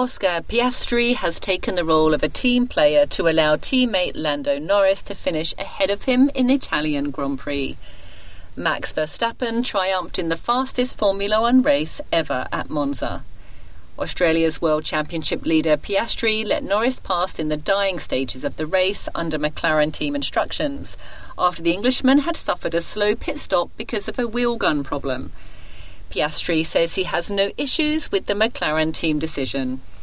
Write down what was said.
Oscar Piastri has taken the role of a team player to allow teammate Lando Norris to finish ahead of him in the Italian Grand Prix. Max Verstappen triumphed in the fastest Formula One race ever at Monza. Australia's World Championship leader Piastri let Norris pass in the dying stages of the race under McLaren team instructions, after the Englishman had suffered a slow pit stop because of a wheel gun problem. Piastri says he has no issues with the McLaren team decision.